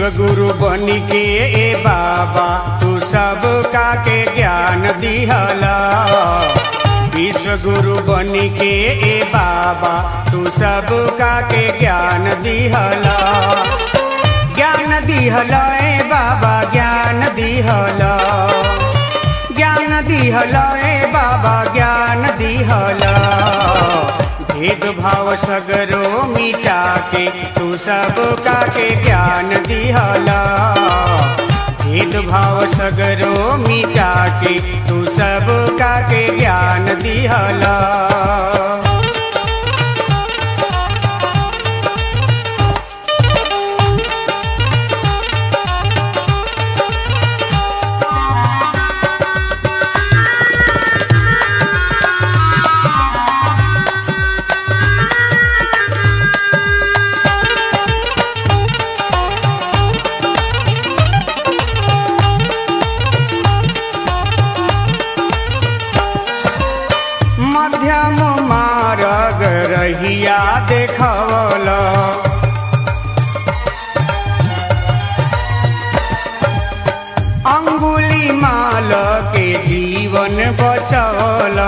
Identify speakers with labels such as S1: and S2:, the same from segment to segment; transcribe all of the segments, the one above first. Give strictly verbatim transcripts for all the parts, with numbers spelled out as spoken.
S1: विश्व गुरु बनी के ए बाबा तू सबका के ज्ञान दिहला। विश्व गुरु बनी के ए बाबा तू सबका के ज्ञान दिहला। ज्ञान दिहला ए बाबा ज्ञान दिहला। ज्ञान दिहला ए बाबा ज्ञान दिहला। भेद भाव सगरो मिटा के तू सबका के ज्ञान दिहला। भेद भाव सगरो मिटा के तू सबका के ज्ञान दिहला। मध्यम मार्ग रहिया देखवला। अंगुली माल के जीवन बचवला।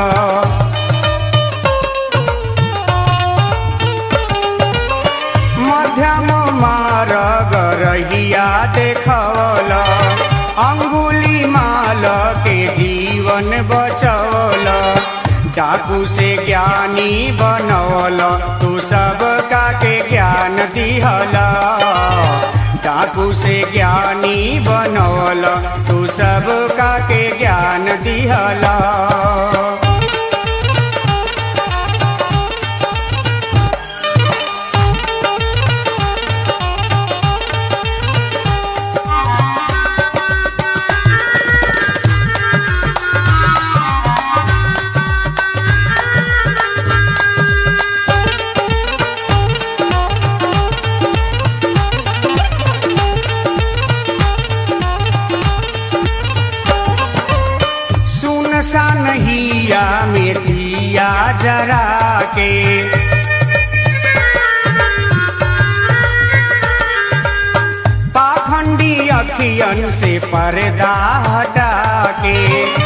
S1: मध्यम मार्ग रहिया देखवला। अंगुली माल के जीवन बचवला। डाकू से ज्ञानी बनवल तू सबका के ज्ञान दिहला। डाकू से ज्ञानी बनवल तू सबका के ज्ञान दिहला। नहिया में दिया जरा के पाखंडी अखियन से पर्दा हटा के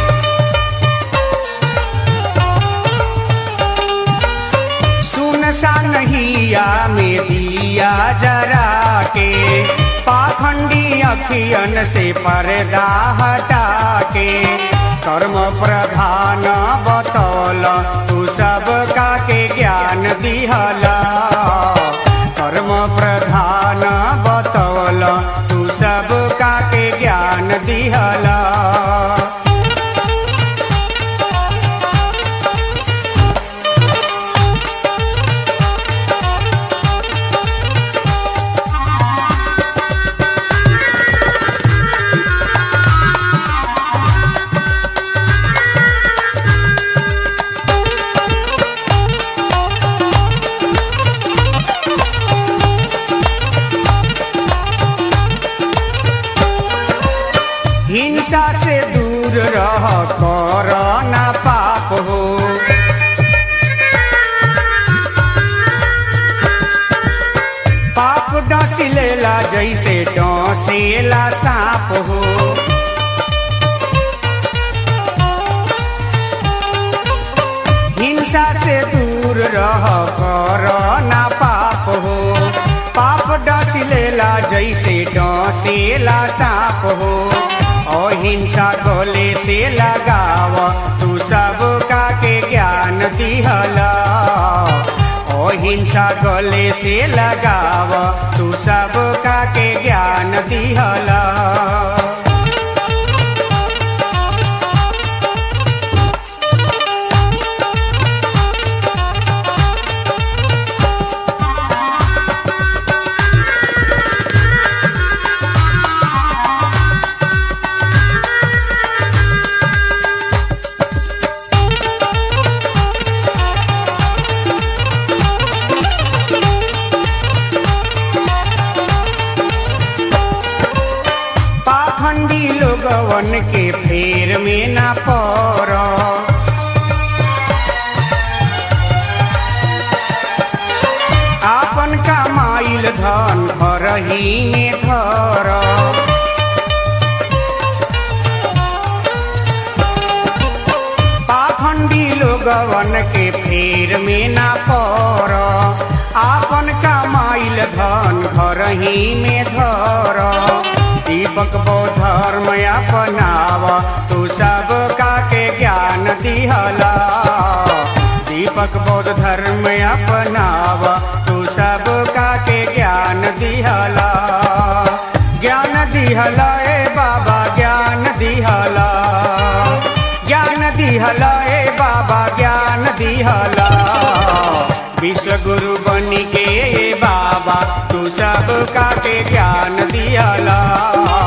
S1: सुनसा नहिया में दिया जरा के पाखंडी अखियन से पर्दा हटा के कर्म प्रधान बतौल तू सबका के ज्ञान दिहला। कर्म प्रधान बतौल तू सबका के ज्ञान दिहला। हिंसा से दूर रह कर ना पाप हो। पाप डसिलेला जैसे डसेला सांप हो। हिंसा से दूर रह कर ना पाप हो। पाप डसिलेला जैसे डसेला सांप हो। अहिंसा गले से लगाव तू सबका के ज्ञान दिहला। अहिंसा गले से लगाव तू सबका के ज्ञान दिहला। लोगवन के फेर में ना पड़। आपन कमाइल धन घर ही में धर। पाखंडी लोगवन के फेर में ना पर, आपन कमाइल धन घर ही में धर। दीपक बौद्ध धर्म अपनाव तू सबका के ज्ञान दिहला। दीपक बौद्ध धर्म अपनाव तू सबका के ज्ञान दिहला। ज्ञान दिहला ए बाबा ज्ञान दिहला, ज्ञान दिहला ए बाबा ज्ञान दिहला। विश्व गुरु बन के बाबा तू सबका के ज्ञान दिहला।